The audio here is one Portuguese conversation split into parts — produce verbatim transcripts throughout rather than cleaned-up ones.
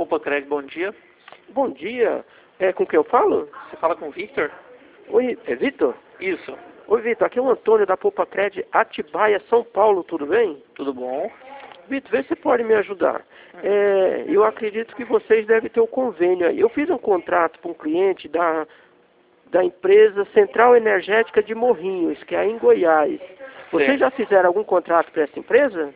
Poupacred, bom dia. Bom dia. É com quem eu falo? Você fala com o Victor? Oi, é Vitor? Isso. Oi, Vitor. Aqui é o Antônio da Poupacred, Atibaia, São Paulo. Tudo bem? Tudo bom? Vitor, vê se você pode me ajudar. É, eu acredito que vocês devem ter um convênio aí. Eu fiz um contrato para um cliente da, da empresa Central Energética de Morrinhos, que é aí em Goiás. Vocês Certo. já fizeram algum contrato para essa empresa?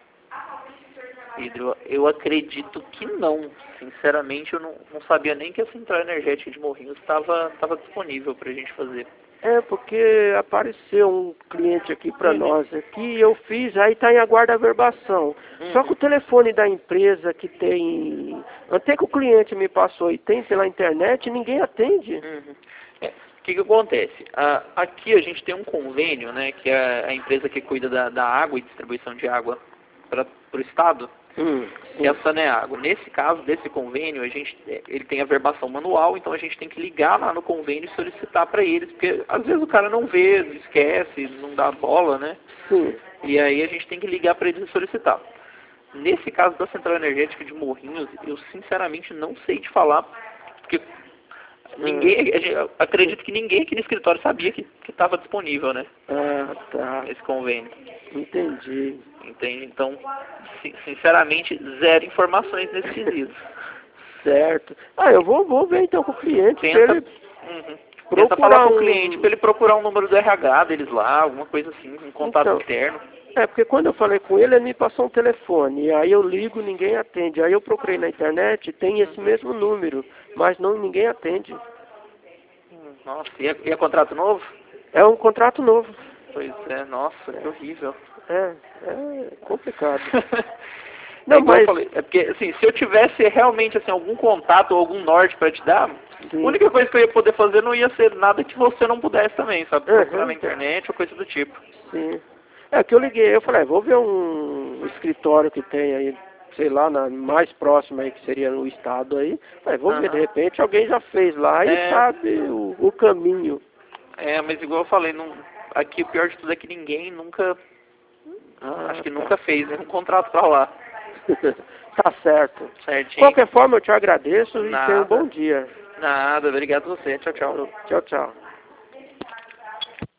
Pedro, eu acredito que não. Sinceramente, eu não, não sabia nem que a Central Energética de Morrinhos estava estava disponível para a gente fazer. É, porque apareceu um cliente aqui para Uhum. nós aqui, eu fiz, aí está em aguardo averbação. Uhum. Só que o telefone da empresa que tem, até que o cliente me passou e tem pela internet, ninguém atende. Uhum. É, o que que acontece? Ah, aqui a gente tem um convênio, né, que é a empresa que cuida da, da água e distribuição de água para o Estado. Hum, sim. Essa não é água. Nesse caso desse convênio, a gente, ele tem a verbação manual, então a gente tem que ligar lá no convênio e solicitar para eles, porque às vezes o cara não vê, esquece, não dá bola, né? Sim. E aí a gente tem que ligar para eles e solicitar. Nesse caso da Central Energética de Morrinhos, eu sinceramente não sei te falar, porque ninguém, eu acredito que ninguém aqui no escritório sabia que estava disponível, né? Ah, tá. Esse convênio. Entendi. Entende? Então, si- sinceramente, zero informações nesse quesito. Certo. Ah, eu vou, vou ver então com o cliente. pra Tenta, ele uhum. Tenta procurar falar com um- o cliente para ele procurar um número do R H deles lá, alguma coisa assim, um contato Então, interno. É, porque quando eu falei com ele, ele me passou um telefone. E aí eu ligo, ninguém atende. Aí eu procurei na internet, tem esse mesmo número, mas não ninguém atende. Hum, Nossa, e é, e é contrato novo? É um contrato novo. Pois é, nossa, que horrível. É, é complicado. Não, Não, é igual eu mas... falei, é porque, assim, se eu tivesse realmente, assim, algum contato ou algum norte para te dar, Sim. a única coisa que eu ia poder fazer não ia ser nada que você não pudesse também, sabe? Uhum. Procurar na internet ou coisa do tipo. Sim. É que eu liguei, eu falei, ah, vou ver um escritório que tem aí, sei lá, na mais próximo aí, que seria no estado aí. Falei, vou ver, Aham. de repente alguém já fez lá e É. sabe o, o caminho. É, mas igual eu falei, não, aqui o pior de tudo é que ninguém nunca, Ah, acho que tá. nunca fez nenhum contrato pra lá. Tá certo. De Certinho? qualquer forma, eu te agradeço e tenha um Nada. bom dia. Nada, obrigado a você. Tchau, tchau. Tchau, tchau.